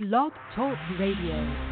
Blog Talk Radio.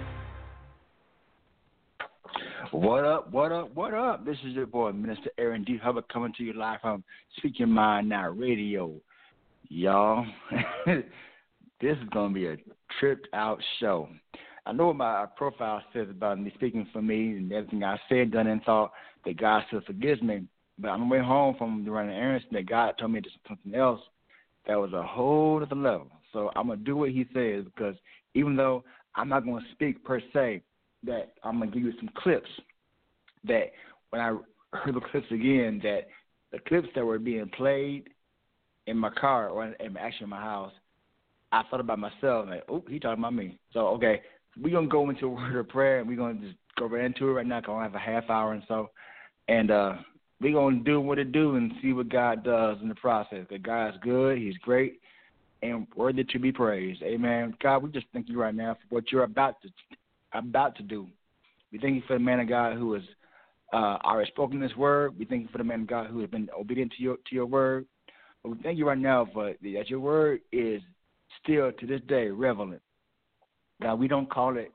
What up, what up, what up? This is your boy, Minister Aaron D. Hubbard, coming to you live from Speak Your Mind Now Radio. Y'all, this is going to be a tripped out show. I know what my profile says about me speaking for me and everything I said, done, and thought that God still forgives me. But on the way home from running errands, that God told me to do something else that was a whole other level. So I'm going to do what he says, because even though I'm not going to speak per se, that I'm going to give you some clips that when I heard the clips again, that the clips that were being played in my car or actually in my house, I thought about myself, like, oh, he talking about me. So, okay, we're going to go into a word of prayer, and we're going to just go right into it right now, because I have a half hour and so. And we're going to do what it do and see what God does in the process. Because God's good, he's great, and worthy to be praised. Amen. God, we just thank you right now for what you're about to do. We thank you for the man of God who has already spoken this word. We thank you for the man of God who has been obedient to your word. But we thank you right now for that your word is still to this day relevant. God, we don't call it,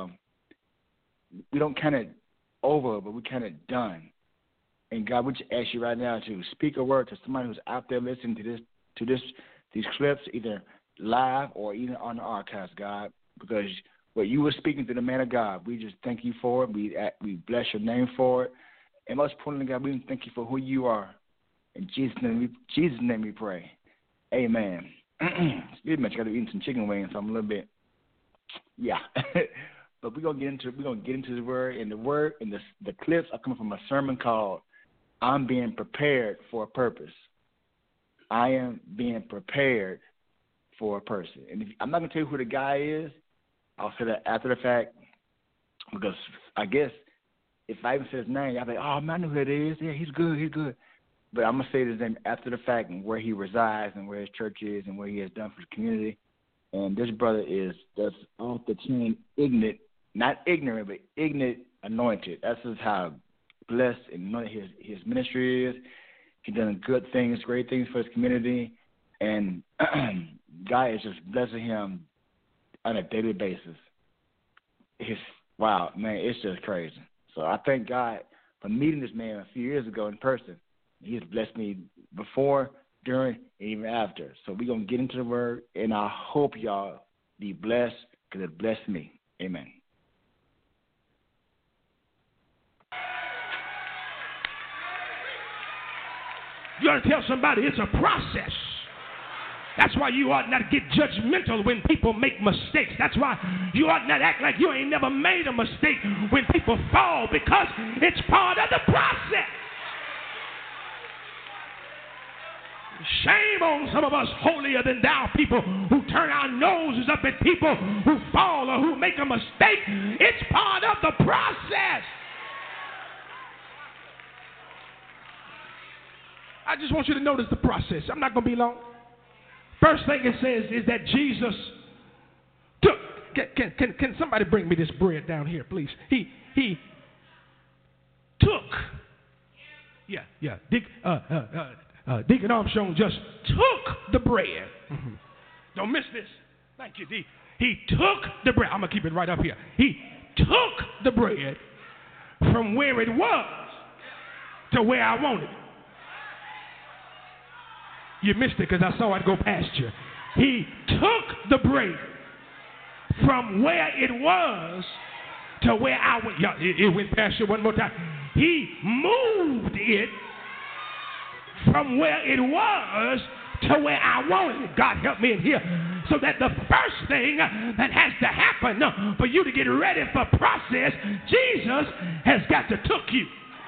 we don't count it over, but we count it done. And God, we just ask you right now to speak a word to somebody who's out there listening to these clips, either live or even on the archives, God, because what you were speaking to the man of God, we just thank you for it. We bless your name for it. And most importantly, God, we thank you for who you are. In Jesus' name we pray. Amen. Excuse me, I got to eat some chicken wings, so I'm a little bit, yeah. But we're gonna get into the word, and the clips are coming from a sermon called "I'm Being Prepared for a Purpose." I am being prepared for a person, and I'm not gonna tell you who the guy is. I'll say that after the fact, because I guess if I even say his name, I'll be like, oh, man, I know who it is. Yeah, he's good. But I'm going to say his name after the fact and where he resides and where his church is and what he has done for the community. And this brother is just off the chain, not ignorant, but ignorant anointed. That's just how blessed and anointed his ministry is. He's done good things, great things for his community. And God is just blessing him on a daily basis. Wow, man, it's just crazy. So I thank God for meeting this man a few years ago in person. He's blessed me before, during, and even after. So we're going to get into the word, and I hope y'all be blessed, because it blessed me. Amen. You got to tell somebody it's a process. That's why you ought not get judgmental when people make mistakes. That's why you ought not act like you ain't never made a mistake when people fall, because it's part of the process. Shame on some of us holier than thou people who turn our noses up at people who fall or who make a mistake. It's part of the process. I just want you to notice the process. I'm not going to be long. First thing it says is that Jesus took. Can somebody bring me this bread down here, please? He took. Yeah. Deacon Armstrong just took the bread. Mm-hmm. Don't miss this. Thank you, D. He took the bread. I'm gonna keep it right up here. He took the bread from where it was to where I wanted it. You missed it because I saw it go past you. He took the bread from where it was to where I went. Yeah, it went past you one more time. He moved it from where it was to where I wanted it. God help me in here. So that the first thing that has to happen for you to get ready for process, Jesus has got to took you.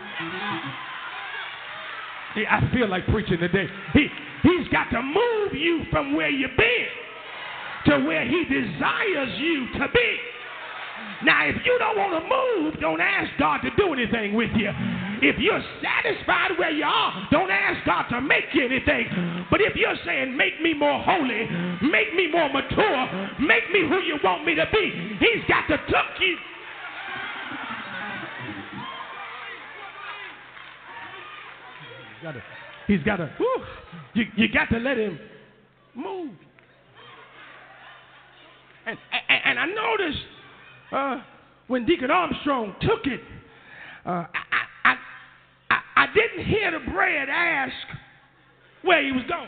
Yeah, I feel like preaching today. He's got to move you from where you've been to where he desires you to be. Now, if you don't want to move, don't ask God to do anything with you. If you're satisfied where you are, don't ask God to make you anything. But if you're saying, make me more holy, make me more mature, make me who you want me to be, he's got to took you. He's got to, you got to let him move. And I noticed when Deacon Armstrong took it, I didn't hear the bread ask where he was going.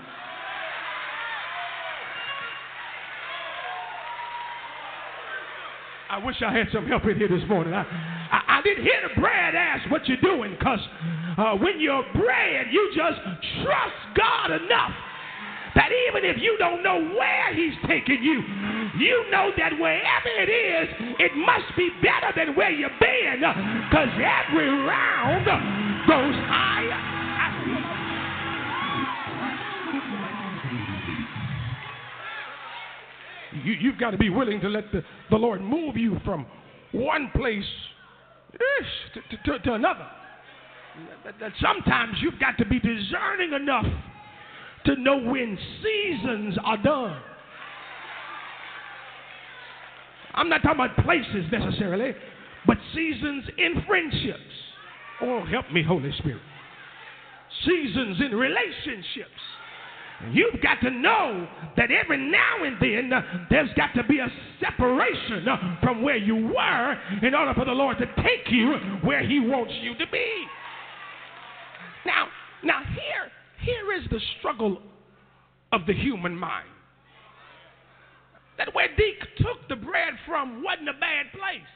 I wish I had some help in here this morning. I didn't hear the bread ask what you're doing, because when you're bread, you just trust God enough that even if you don't know where he's taking you, you know that wherever it is, it must be better than where you've been, because every round goes higher. You've got to be willing to let the Lord move you from one place to another. That sometimes you've got to be discerning enough to know when seasons are done. I'm not talking about places necessarily, but seasons in friendships. Oh, help me, Holy Spirit. Seasons in relationships. You've got to know that every now and then there's got to be a separation from where you were in order for the Lord to take you where he wants you to be. Now here is the struggle of the human mind. That where Deke took the bread from wasn't a bad place.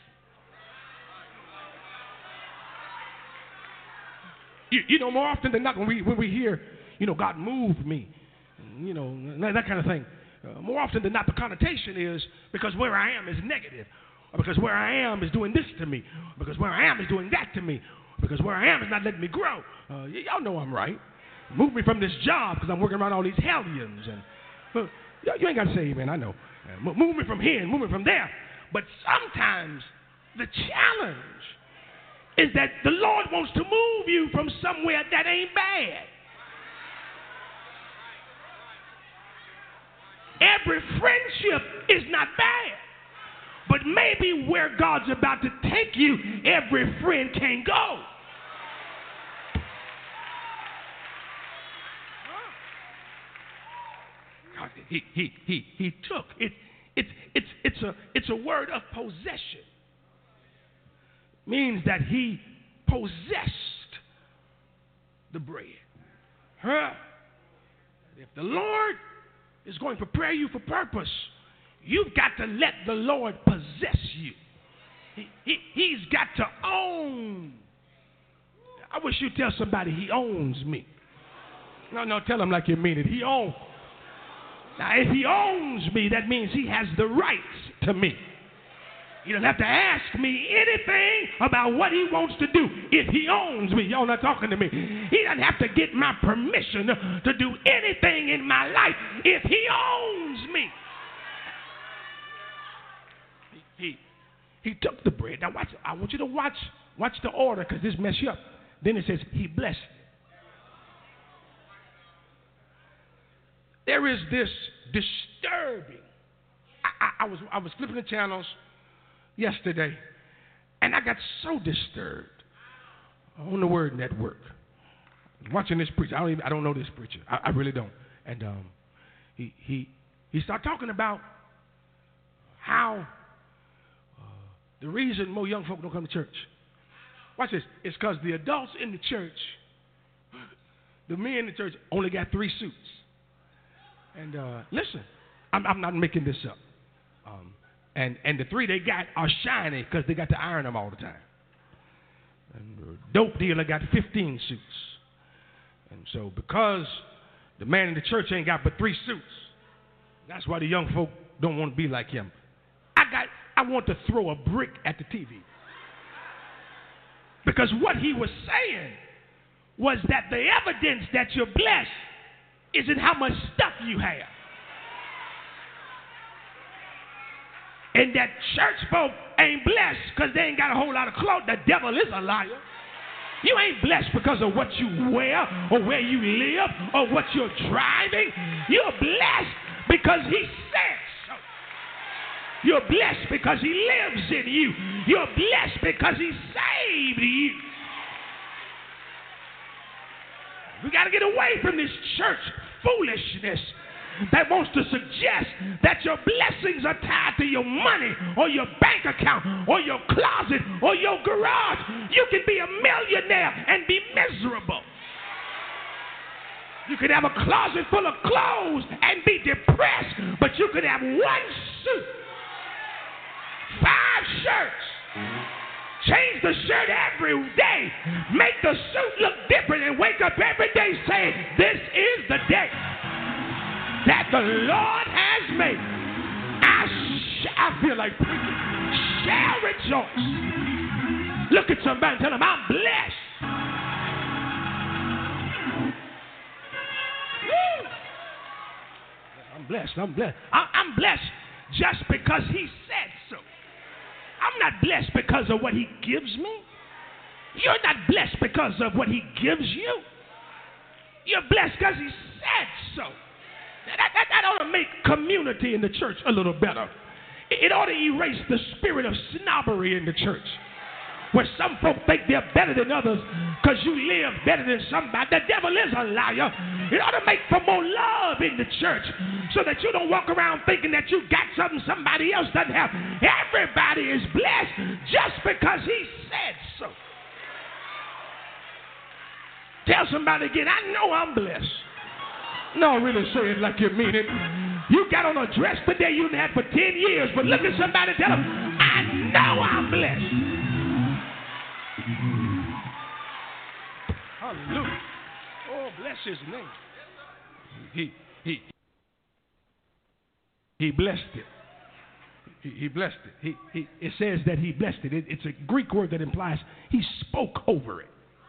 You know, more often than not, when we hear, God moved me, that kind of thing, more often than not, the connotation is because where I am is negative, or because where I am is doing this to me, or because where I am is doing that to me, or because where I am is not letting me grow. Y'all know I'm right. Move me from this job because I'm working around all these hellions. And you ain't got to say amen, I know. Move me from here and move me from there. But sometimes the challenge is that the Lord wants to move you from somewhere that ain't bad. Every friendship is not bad. But maybe where God's about to take you, every friend can't go. He took it. It's a word of possession. Means that he possessed the bread. If the Lord is going to prepare you for purpose, you've got to let the Lord possess you. He's got to own. I wish you'd tell somebody he owns me. No, tell him like you mean it. He owns. Now, if he owns me, that means he has the rights to me. He doesn't have to ask me anything about what he wants to do if he owns me. Y'all not talking to me. He doesn't have to get my permission to do anything in my life if he owns me. He took the bread. Now watch. I want you to watch the order, because this mess you up. Then it says he blessed it. There is this disturbing. I was flipping the channels yesterday, and I got so disturbed on the Word Network watching this preacher. I don't know this preacher. I really don't. And he started talking about how the reason more young folk don't come to church. Watch this. It's because the adults in the church, the men in the church, only got 3 suits. And listen, I'm not making this up. And the 3 they got are shiny because they got to iron them all the time. And the dope dealer got 15 suits. And so because the man in the church ain't got but 3 suits, that's why the young folk don't want to be like him. I want to throw a brick at the TV. Because what he was saying was that the evidence that you're blessed isn't how much stuff you have. And that church folk ain't blessed because they ain't got a whole lot of clothes. The devil is a liar. You ain't blessed because of what you wear or where you live or what you're driving. You're blessed because he said so. You're blessed because he lives in you. You're blessed because he saved you. We got to get away from this church foolishness that wants to suggest that your blessings are tied to your money or your bank account or your closet or your garage. You can be a millionaire and be miserable. You could have a closet full of clothes and be depressed, but you could have one suit, 5 shirts, change the shirt every day, make the suit look different, and wake up every day saying, this is the day that the Lord has made. I feel like preaching. Shall rejoice. Look at somebody and tell them, I'm blessed. I'm blessed. I'm blessed just because he said so. I'm not blessed because of what he gives me. You're not blessed because of what he gives you. You're blessed because he said so. That ought to make community in the church a little better. It ought to erase the spirit of snobbery in the church, where some folk think they're better than others because you live better than somebody. The devil is a liar. It ought to make for more love in the church so that you don't walk around thinking that you got something somebody else doesn't have. Everybody is blessed just because he said so. Tell somebody again, I know I'm blessed. No, really say it like you mean it. You got on a dress today you didn't have for 10 years, but look at somebody and tell them, I know I'm blessed. Hallelujah. Oh, bless his name. He blessed it. He blessed it. It says that he blessed it. It's a Greek word that implies he spoke over it.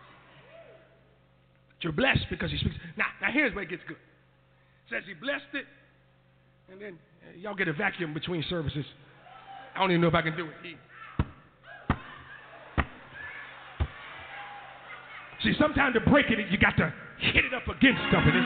But you're blessed because he speaks. Now here's where it gets good. It says he blessed it, and then y'all get a vacuum between services. I don't even know if I can do it. See, sometimes to break it, you got to hit it up against stuff, and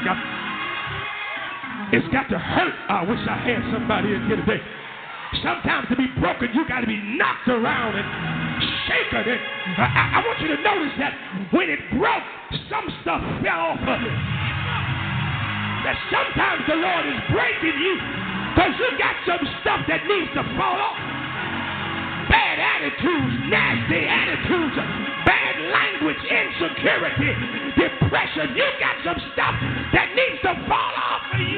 it's got to hurt. I wish I had somebody in here today. Sometimes to be broken, you got to be knocked around and shaken. And I want you to notice that when it broke, some stuff fell off of it. That sometimes the Lord is breaking you because you got some stuff that needs to fall off. Bad attitudes, nasty attitudes, bad language, insecurity, depression. You got some stuff that needs to fall off of you.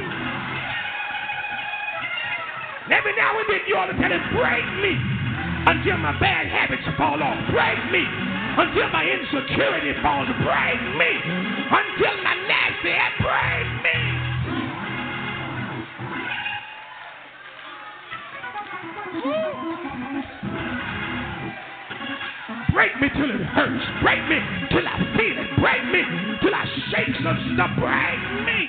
And every now and then you ought to tell it, break me until my bad habits fall off. Break me until my insecurity falls. Break me until my nasty habits. Break me. Break me till it hurts. Break me till I feel it. Break me till I shake some stuff. Break me.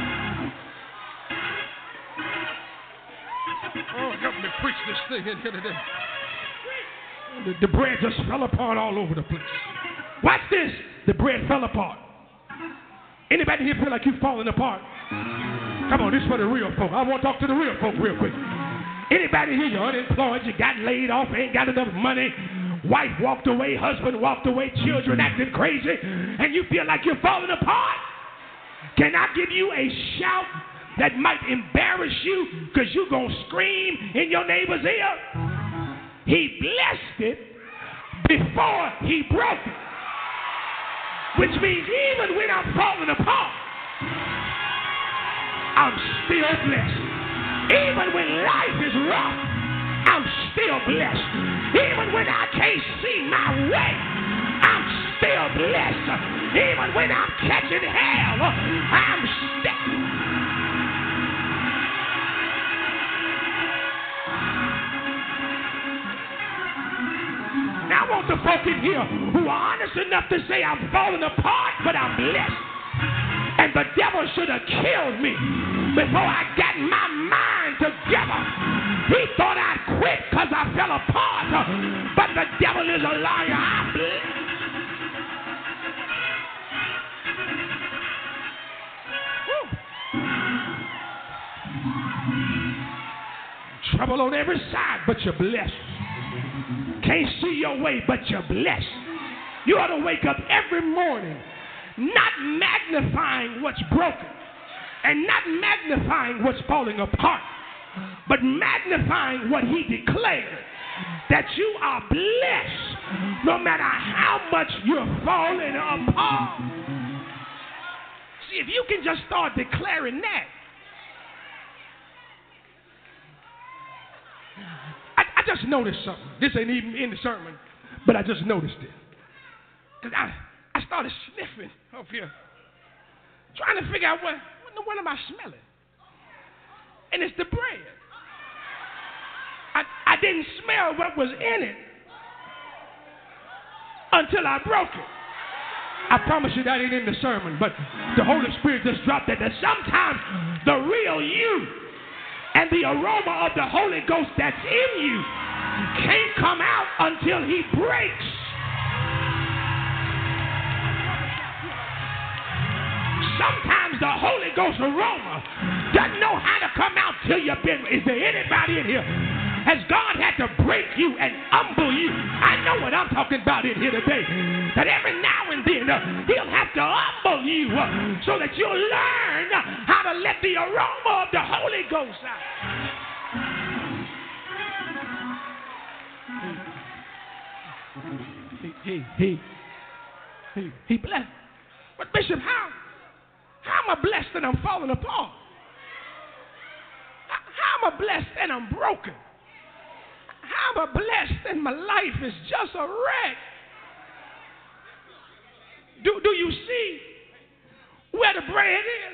Oh, help me preach this thing in here today. The bread just fell apart all over the place. Watch this. The bread fell apart. Anybody here feel like you're falling apart? Come on, this is for the real folk. I want to talk to the real folk real quick. Anybody here, you're unemployed, you got laid off, ain't got enough money, wife walked away, husband walked away, children acting crazy, and you feel like you're falling apart? Can I give you a shout that might embarrass you because you're going to scream in your neighbor's ear? He blessed it before he broke it. Which means even when I'm falling apart, I'm still blessed. Even when life is rough, I'm still blessed. Even when I can't see my way, I'm still blessed. Even when I'm catching hell, I'm still. Now I want the folk in here who are honest enough to say I'm falling apart, but I'm blessed. And the devil should have killed me before I got my mind together. He thought I'd quit because I fell apart. But the devil is a liar. I'm blessed. Trouble on every side, but you're blessed. Can't see your way, but you're blessed. You ought to wake up every morning not magnifying what's broken, and not magnifying what's falling apart, but magnifying what he declared, that you are blessed no matter how much you're falling apart. See, if you can just start declaring that, I just noticed something. This ain't even in the sermon, but I just noticed it. Because I started sniffing up here, trying to figure out what am I smelling? And it's the bread. I didn't smell what was in it until I broke it. I promise you that ain't in the sermon, but the Holy Spirit just dropped that sometimes the real you and the aroma of the Holy Ghost that's in you can't come out until he breaks. Sometimes the Holy Ghost aroma doesn't know how to come out till you've been. Is there anybody in here? Has God had to break you and humble you? I know what I'm talking about in here today. That every now and then he'll have to humble you so that you'll learn how to let the aroma of the Holy Ghost out. He blessed. But Bishop, how am I blessed and I'm falling apart? How am I blessed and I'm broken? How am I blessed and my life is just a wreck? Do you see where the bread is?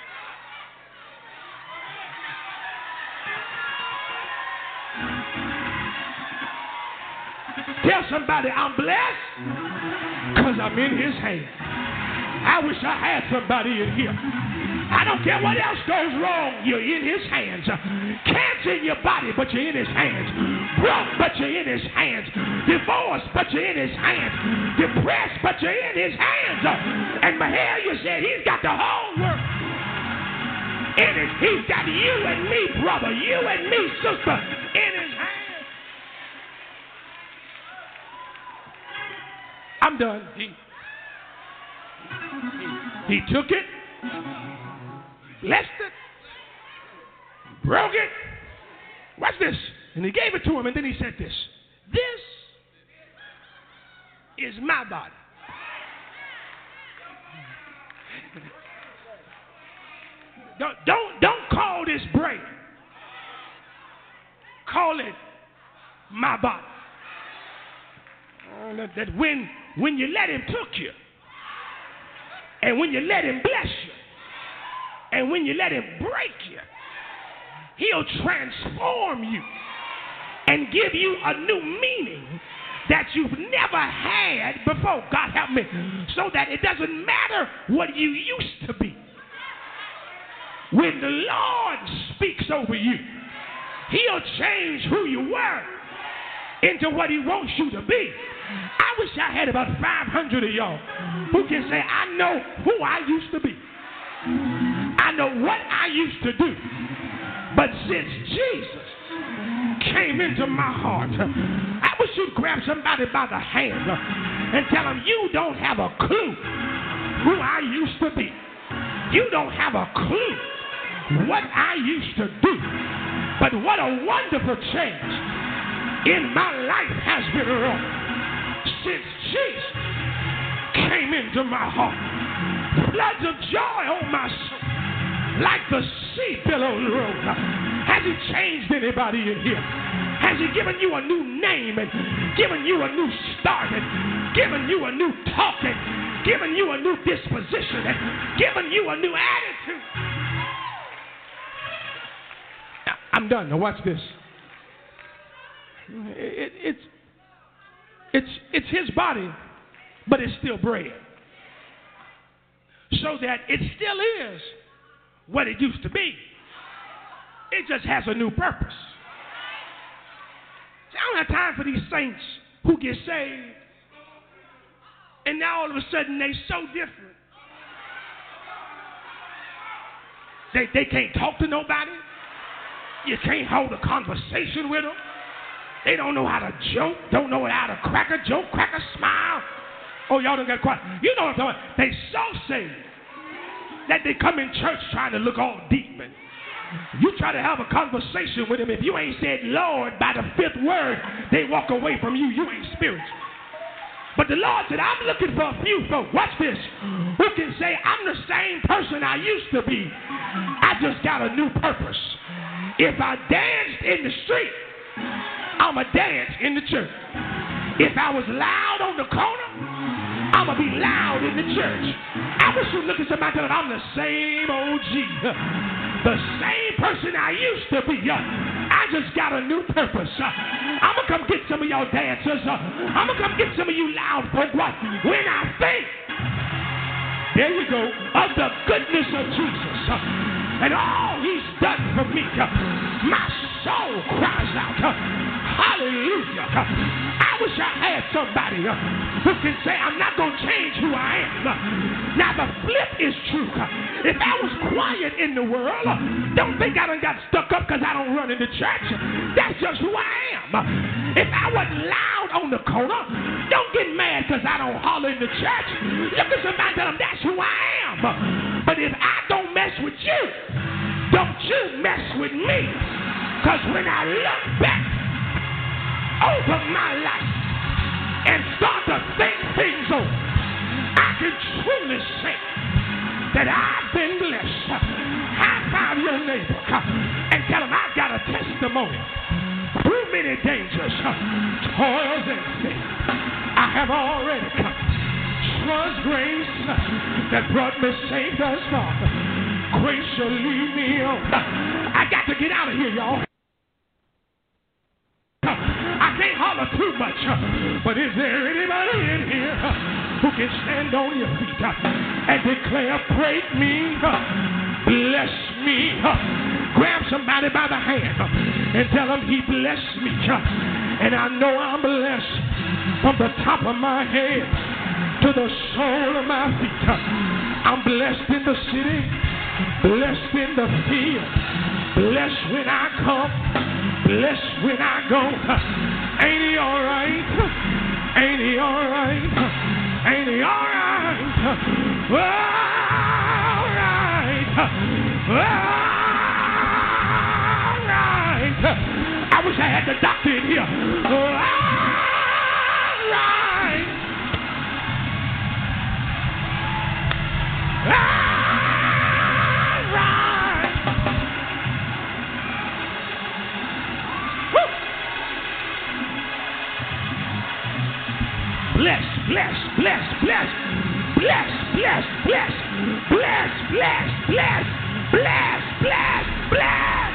Tell somebody I'm blessed because I'm in his hand. I wish I had somebody in here. I don't care what else goes wrong, you're in his hands. Cancer in your body, but you're in his hands. Broke, but you're in his hands. Divorced, but you're in his hands. Depressed, but you're in his hands. And Mahalia said he's got the whole world in it. He's got you and me, brother, you and me, sister, in his hands. I'm done. He took it, blessed it, broke it. Watch this. And he gave it to him, and then he said this. This is my body. Don't call this bread. Call it my body. That when you let him took you, and when you let him bless you, and when you let him break you, he'll transform you and give you a new meaning that you've never had before. God help me. So that it doesn't matter what you used to be. When the Lord speaks over you, he'll change who you were into what he wants you to be. I wish I had about 500 of y'all who can say, I know who I used to be. I know what I used to do. But since Jesus came into my heart, I wish you'd grab somebody by the hand and tell them, you don't have a clue who I used to be. You don't have a clue what I used to do. But what a wonderful change in my life has been wrought since Jesus came into my heart. Floods of joy on my soul, like the sea billows roll. Has he changed anybody in here? Has he given you a new name and given you a new start and given you a new talk and given you a new disposition and given you a new attitude? Now, I'm done. Now watch this. It's his body, but it's still bread. So that it still is what it used to be. It just has a new purpose. See, I don't have time for these saints who get saved and now all of a sudden they so different. They can't talk to nobody. You can't hold a conversation with them. They don't know how to joke, don't know how to crack a joke, crack a smile. Oh, y'all don't get quiet. You know what I'm talking about. They so saved. that they come in church trying to look all deep, and you try to have a conversation with them. If you ain't said Lord by the fifth word, they walk away from you. You ain't spiritual. But the Lord said, I'm looking for a few folks, watch this, who can say, I'm the same person I used to be. I just got a new purpose. If I danced in the street, I'ma dance in the church. If I was loud on the corner, I'ma be loud in the church. I wish you look at somebody and tell them, I'm the same OG. The same person I used to be. I just got a new purpose. I'm going to come get some of y'all dancers. I'm going to come get some of you loud folk. When I think, there you go, of the goodness of Jesus and all he's done for me, my soul cries out, hallelujah. I wish I had somebody who can say, I'm not going to change who I am. Now, the flip is true. If I was quiet in the world, don't think I done got stuck up because I don't run in the church. That's just who I am. If I wasn't loud on the corner, don't get mad because I don't holler in the church. Look at somebody and tell them that's who I am. But if I don't mess with you, don't you mess with me. Because when I look back over my life and start to think things over, I can truly say that I've been blessed. High five your neighbor and tell him I've got a testimony. Through many dangers, toils, and sin, I have already come. Trust grace that brought me safe thus far. Grace shall lead me on. I got to get out of here, y'all. I can't holler too much, but is there anybody in here who can stand on your feet and declare, break me, bless me? Grab somebody by the hand and tell them he blessed me. And I know I'm blessed from the top of my head to the sole of my feet. I'm blessed in the city, blessed in the field, blessed when I come, blessed when I go. Ain't he all right? Ain't he all right? Ain't he all right? All right. All right. I wish I had the doctor in here. All right. All right. Woo. Bless, bless, bless, bless, bless, bless, bless, bless, bless, bless, bless, bless, bless.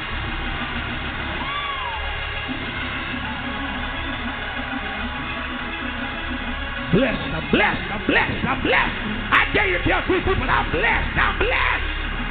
Blessed, I'm blessed, I'm blessed, I'm blessed. I dare you to tell 3 people, I'm blessed, I'm blessed.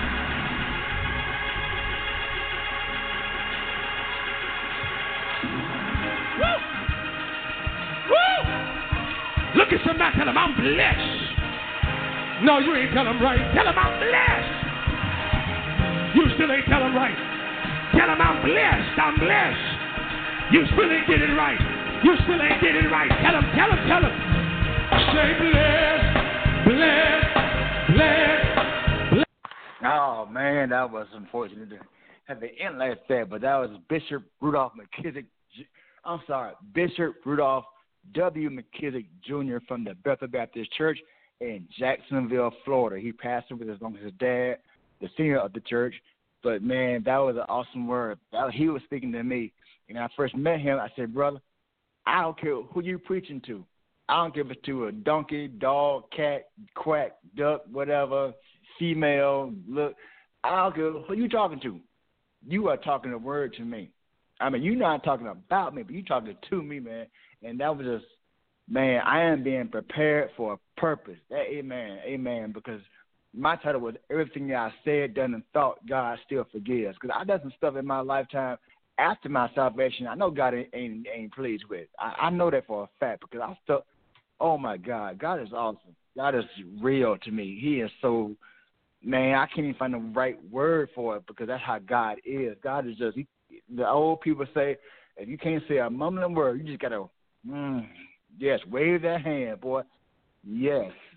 Woo! Woo! Look at somebody, tell them I'm blessed. No, you ain't tell them right. Tell them I'm blessed. You still ain't tell them right. Tell them I'm blessed, I'm blessed. You still ain't did it right. You still ain't did it right. Tell them, tell them, tell them. Say blessed, blessed, blessed, blessed. Oh, man, that was unfortunate to have the end like that, but that was Bishop Rudolph McKissick. I'm sorry, Bishop Rudolph W. McKissick Jr. from the Bethel Baptist Church in Jacksonville, Florida. He pastored with his dad, the senior of the church. But, man, that was an awesome word. He was speaking to me. And when I first met him, I said, brother, I don't care who you preaching to. I don't give it to a donkey, dog, cat, quack, duck, whatever, female, look. I don't care who you talking to. You are talking a word to me. I mean, you're not talking about me, but you're talking to me, man. And that was just, man, I am being prepared for a purpose. Amen, amen, because my title was everything that I said, done, and thought, God still forgives. Because I done some stuff in my lifetime after my salvation I know God ain't pleased with. I know that for a fact because I stuck. Oh, my God. God is awesome. God is real to me. He is so, man, I can't even find the right word for it because that's how God is. God is just, the old people say, if you can't say a mumbling word, you just got to, yes, wave that hand, boy. Yes.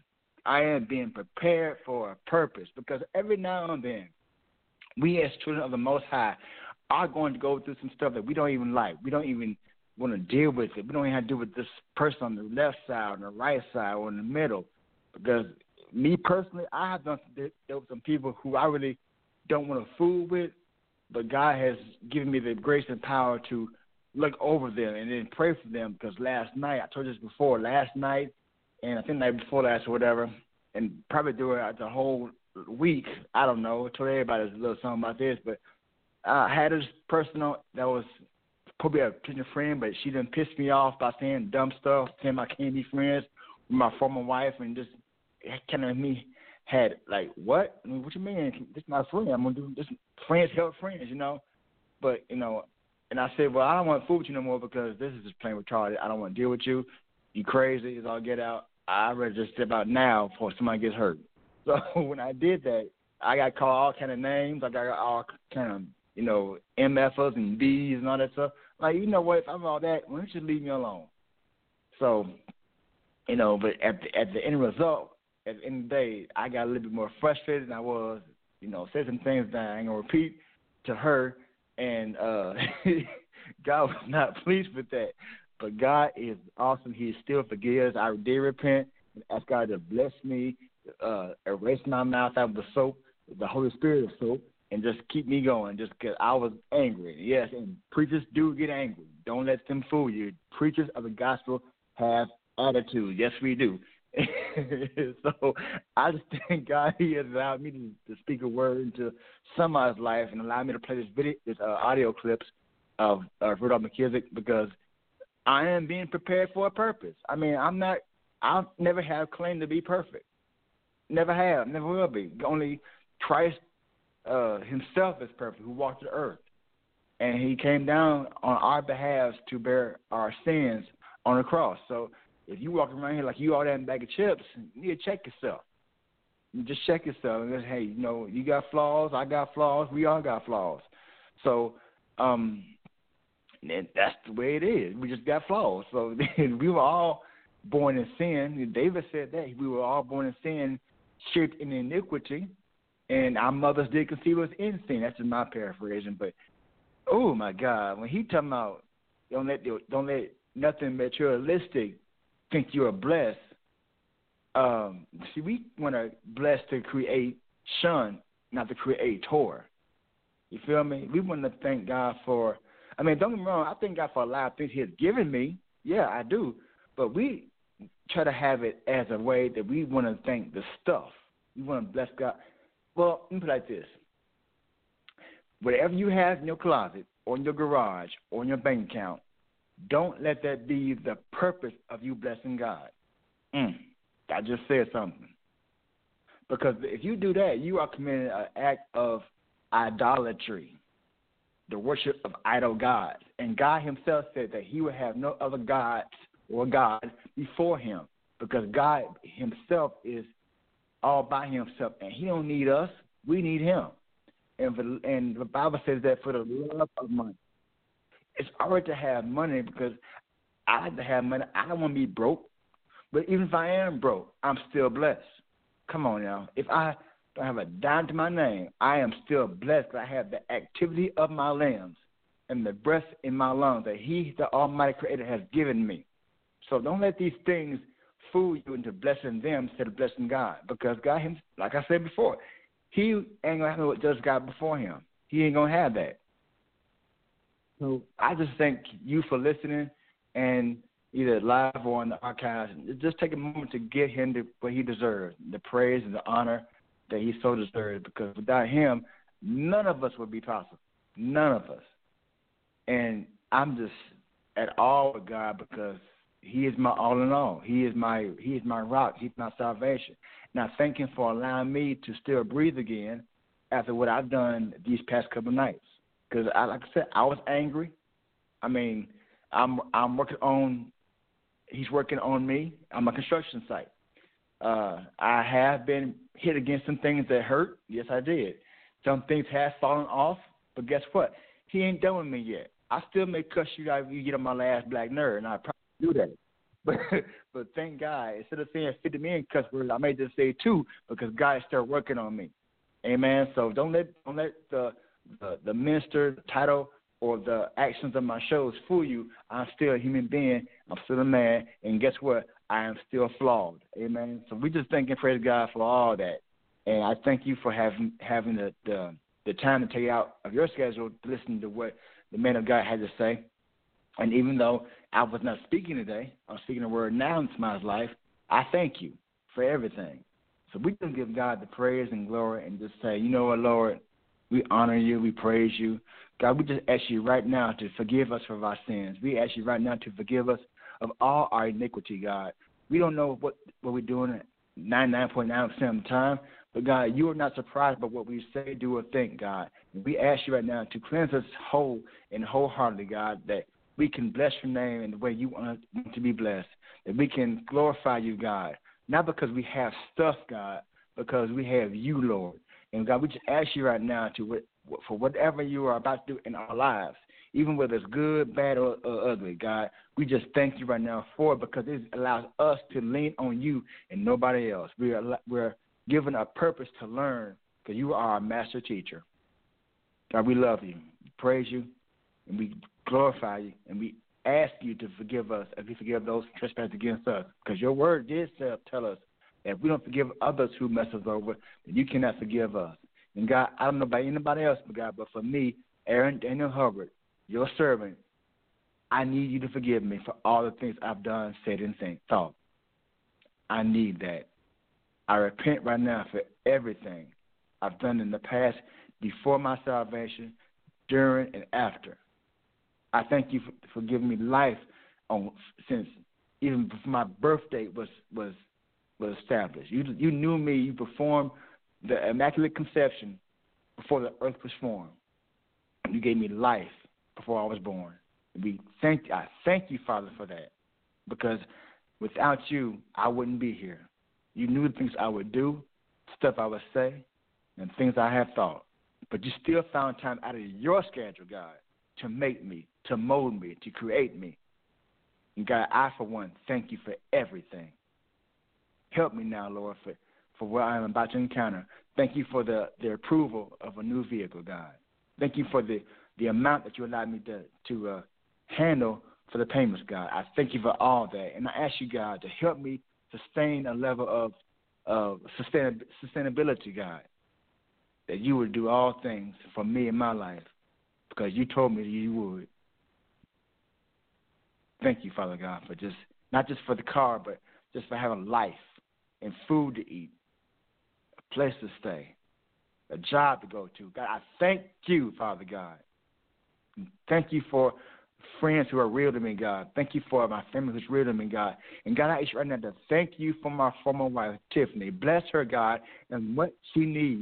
I am being prepared for a purpose, because every now and then, we as children of the Most High are going to go through some stuff that we don't even like. We don't even want to deal with it. We don't even have to deal with this person on the left side, on the right side, or in the middle. Because me personally, I have done there were some people who I really don't want to fool with, but God has given me the grace and power to look over them and then pray for them. Because last night, I told you this before, last night, and I think the night before last or whatever, and probably during the whole week, I don't know, I told everybody a little something about this, but I had this person that was probably a potential friend, but she done pissed me off by saying dumb stuff, saying I can't be friends with my former wife, and just kind of me had like, what? I mean, what you mean? This is my friend. I'm going to do this. Friends help friends, you know? But, you know, and I said, well, I don't want to fool with you no more because this is just plain retarded. I don't want to deal with you. You crazy. It's all get out. I'd rather just step out now before somebody gets hurt. So when I did that, I got called all kind of names. I got all kind of, you know, MFers and Bs and all that stuff. Like, you know what? If I'm all that, why don't you leave me alone? So, you know, but at the end result, at the end of the day, I got a little bit more frustrated than I was, you know, said some things that I ain't going to repeat to her. And God was not pleased with that. But God is awesome. He still forgives. I did repent and ask God to bless me, erase my mouth out of the soap, the Holy Spirit of soap, and just keep me going just because I was angry. Yes, and preachers do get angry. Don't let them fool you. Preachers of the gospel have attitude. Yes, we do. So I just thank God He has allowed me to speak a word into somebody's life and allow me to play this audio clips of Rudolph McKissick, because I am being prepared for a purpose. I mean, I'll never have claimed to be perfect. Never have, never will be. Only Christ himself is perfect, who walked the earth. And he came down on our behalf to bear our sins on the cross. So if you walk around here like you all that in a bag of chips, you need to check yourself. You just check yourself and say, hey, you know, you got flaws, I got flaws, we all got flaws. So and that's the way it is. We just got flaws. So we were all born in sin. David said that. We were all born in sin, shaped in iniquity, and our mothers did conceive us in sin. That's just my paraphrasing. But, oh, my God, when he talking about don't let nothing materialistic think you are blessed, see, we want to bless to create shun, not to create Torah. You feel me? We want to thank God for, I mean, don't get me wrong, I thank God for a lot of things He has given me. Yeah, I do. But we try to have it as a way that we want to thank the stuff. We want to bless God. Well, let me put it like this. Whatever you have in your closet or in your garage or in your bank account, don't let that be the purpose of you blessing God. I just said something. Because if you do that, you are committing an act of idolatry, the worship of idol gods. And God himself said that he would have no other gods or God before him, because God himself is all by himself, and he don't need us. We need him. And the Bible says that for the love of money. It's all right to have money, because I like to have money. I don't want to be broke. But even if I am broke, I'm still blessed. Come on now. If I don't have a dime to my name, I am still blessed. I have the activity of my limbs and the breath in my lungs that he, the Almighty Creator, has given me. So don't let these things fool you into blessing them instead of blessing God. Because God, like I said before, he ain't going to have what does God before him. He ain't going to have that. So I just thank you for listening, and either live or on the archives, just take a moment to give him what he deserves, the praise and the honor that he so deserves, because without him, none of us would be possible. None of us. And I'm just at awe with God, because he is my all in all. He is my rock. He's my salvation. And I thank him for allowing me to still breathe again after what I've done these past couple of nights. Because, like I said, I was angry. I mean, I'm working on, he's working on me. I'm a construction site. I have been hit against some things that hurt. Yes, I did. Some things have fallen off, but guess what? He ain't done with me yet. I still may cuss you out if you get on my last black nerve, and I probably do that. but thank God, instead of saying 50 million cuss words, I may just say 2 because God started working on me. Amen. So don't let the minister, the title, or the actions of my shows fool you. I'm still a human being. I'm still a man. And guess what? I am still flawed. Amen. So we just thank and praise God for all that. And I thank you for having the time to take out of your schedule to listen to what the man of God had to say. And even though I was not speaking today, I'm speaking the word now into my life, I thank you for everything. So we can give God the praise and glory and just say, you know what, Lord, we honor you, we praise you. God, we just ask you right now to forgive us for our sins. We ask you right now to forgive us of all our iniquity, God. We don't know what we're doing at 99.9% of the time, but God, you are not surprised by what we say, do, or think, God. And we ask you right now to cleanse us whole and wholeheartedly, God, that we can bless your name in the way you want to be blessed, that we can glorify you, God, not because we have stuff, God, because we have you, Lord. And, God, we just ask you right now for whatever you are about to do in our lives, even whether it's good, bad, or ugly, God, we just thank you right now for it because it allows us to lean on you and nobody else. We're given a purpose to learn because you are our master teacher. God, we love you, we praise you, and we glorify you, and we ask you to forgive us as we forgive those who trespass against us because your word did tell us that if we don't forgive others who mess us over, then you cannot forgive us. And, God, I don't know about anybody else, but, God, but for me, Aaron Daniel Hubbard, your servant, I need you to forgive me for all the things I've done, said, and thought. I need that. I repent right now for everything I've done in the past, before my salvation, during, and after. I thank you for giving me life since even before my birth date was established. You knew me. You performed the Immaculate Conception before the earth was formed. You gave me life before I was born. I thank you, Father, for that, because without you, I wouldn't be here. You knew the things I would do, stuff I would say, and things I have thought. But you still found time out of your schedule, God, to make me, to mold me, to create me. And, God, I, for one, thank you for everything. Help me now, Lord, for what I am about to encounter. Thank you for the approval of a new vehicle, God. Thank you for the amount that you allowed me to handle for the payments, God. I thank you for all that. And I ask you, God, to help me sustain a level of sustainability, God, that you would do all things for me in my life because you told me that you would. Thank you, Father God, for just not just for the car, but just for having life and food to eat, a place to stay, a job to go to. God, I thank you, Father God. Thank you for friends who are real to me, God. Thank you for my family who's real to me, God. And, God, I ask you right now to thank you for my former wife, Tiffany. Bless her, God, and what she needs.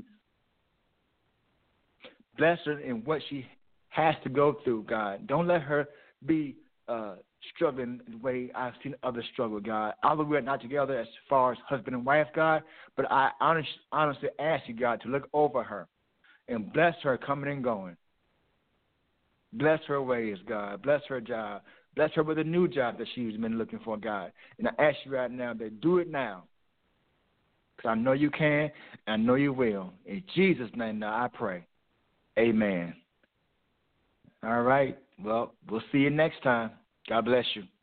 Bless her in what she has to go through, God. Don't let her be struggling the way I've seen others struggle, God. Although we are not together as far as husband and wife, God, but I honestly ask you, God, to look over her and bless her coming and going. Bless her ways, God. Bless her job. Bless her with a new job that she's been looking for, God. And I ask you right now to do it now, because I know you can, and I know you will. In Jesus' name now I pray. Amen. All right. Well, we'll see you next time. God bless you.